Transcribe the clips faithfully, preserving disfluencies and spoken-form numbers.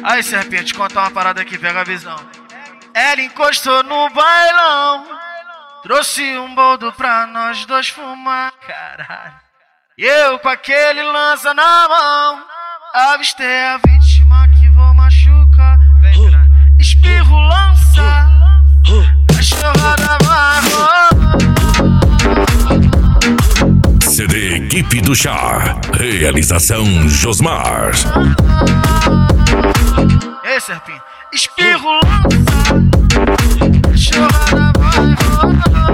Aí, Serpinha, te contar uma parada aqui, pega a visão. Ela encostou no bailão, trouxe um boldo pra nós dois fumar, caralho. E eu com aquele lança na mão, avistei a vítima que vou machucar. Vem pra espirro, lança, cachorrada vai rolar. C D Equipe do Chá, realização Josmar. Ei, Serpinha, espirro, lança, cachorrada vai rolar.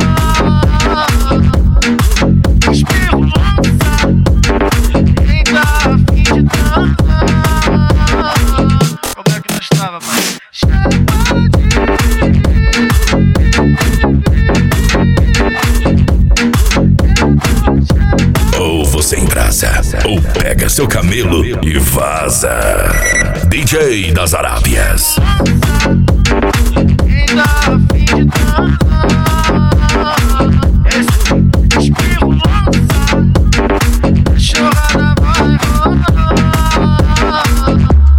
Espirro, lança, quem tá afim de dançar. Como é que nós tava, pai? Ou você embrasa, ou pega seu camelo e vaza. D J das Arábias. Quem tá afim de dançar. Espirro, lança, cachorrada vai rolar.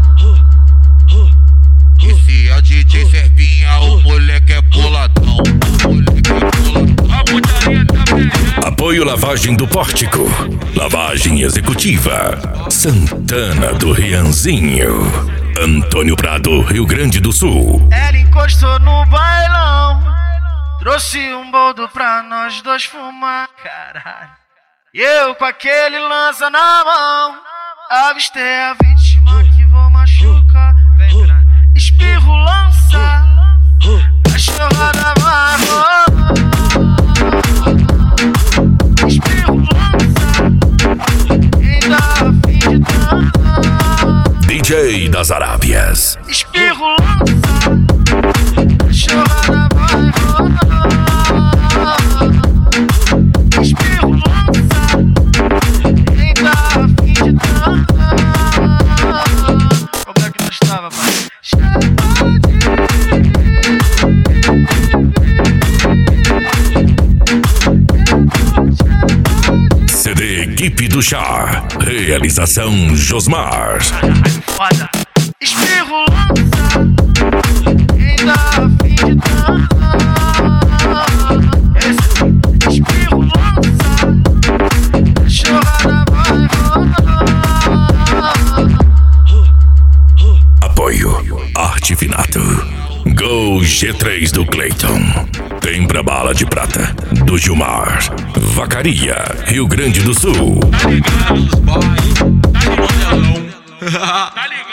Esse é o D J Serpinha, o moleque é boladão. O moleque é boladão. A putaria tá pegando. Apoio Lavagem do Pórtico, Lavagem Executiva, Santana do Rianzinho, Antônio Prado, Rio Grande do Sul. Ela encostou no bailão, trouxe um boldo pra nós dois fumar, caralho. E eu com aquele lança na mão, avistei a vítima que vou machucar. Vem pra espirro, lança, cachorrada vai rolar. Espirro, lança, quem tá afim de dançar. D J das Arábias. Espirro, lança, cachorrada vai rolar. Espirro, lança, quem tá afim de dançar. Como é que nós tava, pai? C D Equipe do Chá, realização Josmar. Foda. Espirro, lança, quem tá afim de dançar. Espirro, lança, cachorrada vai rolar. Apoio Artifinato. Gol G três do Clayton. Tempra Bala de Prata do Gilmar. Vacaria, Rio Grande do Sul. Tá ligado, os boys? Tá de modelão. Tá ligado?